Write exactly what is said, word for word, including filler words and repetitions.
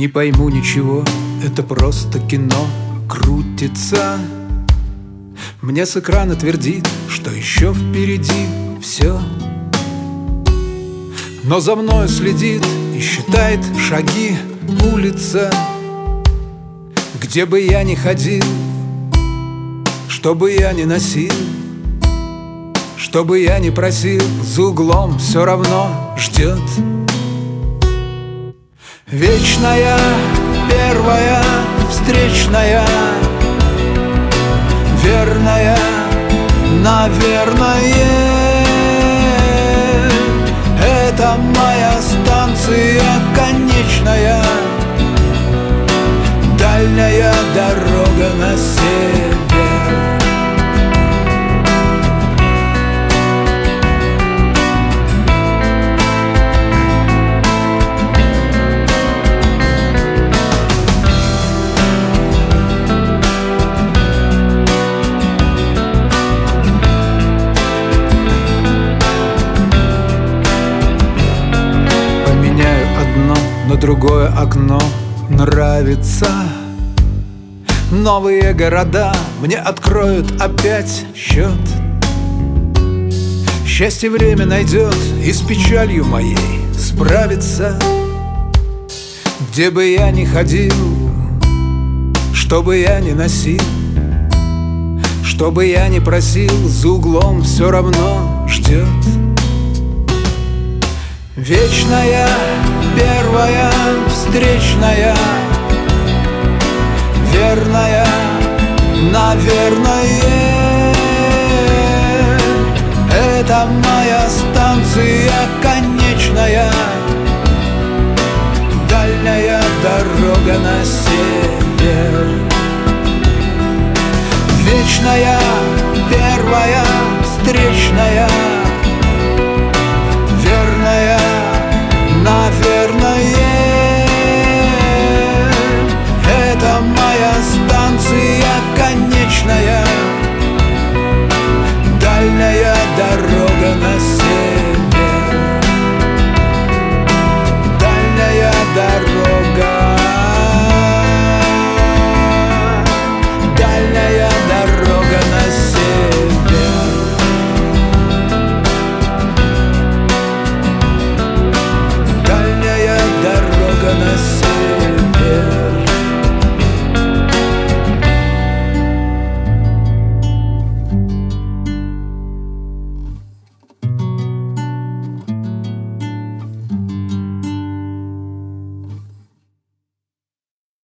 Не пойму ничего, это просто кино крутится. Мне с экрана твердит, что еще впереди все, но за мною следит и считает шаги улица. Где бы я ни ходил, что бы я ни носил, что бы я ни просил, за углом все равно ждет. Вечная, первая, встречная, верная, наверное. Это моя станция конечная, дальняя дорога на север. Но другое окно нравится. Новые города мне откроют опять счет. Счастье время найдет и с печалью моей справится. Где бы я ни ходил, что бы я ни носил, что бы я ни просил, за углом все равно ждет. Вечная, первая, встречная, верная, наверное. Это моя станция конечная, дальняя дорога на север. Вечная, первая, встречная,